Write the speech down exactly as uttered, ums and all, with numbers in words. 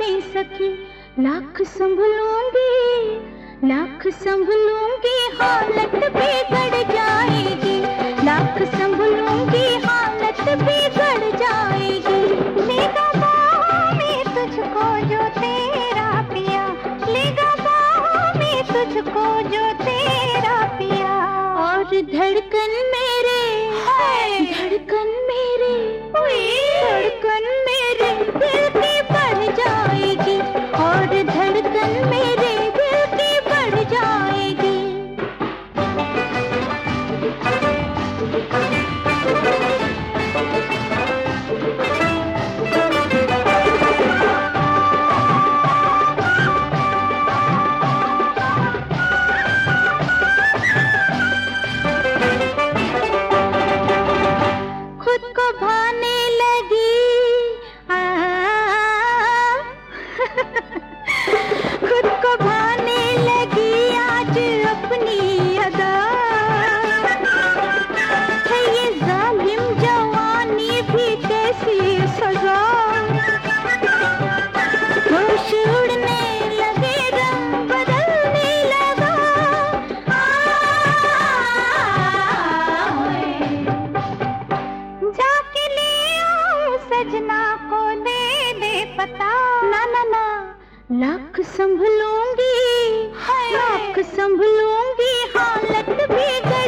में सखी, लाख संभलूंगी लाख संभलूंगी हालत बिगड़ जाएगी, लाख संभलूंगी हालत बिगड़ जाएगी। लेगा बाहों में तुझको जो तेरा पिया, लेगा बाहों में तुझको जो तेरा पिया। और धड़कन मेरे धड़कन मेरे धड़कन मेरे दिल की बढ़ जाएगी, और धड़कन मेरे दिल की बढ़ जाएगी। खुद को भाने लगी आ, खुद को भाने लगी आज अपनी अदा, है ये जालिम जवानी भी कैसी सजा। होश उड़ने लगे रंग बदलने लगा, जाके ले आओ सजना को दे दे पता। ना ना ना लाख संभलूंगी लाख संभलूंगी हालत बिगड़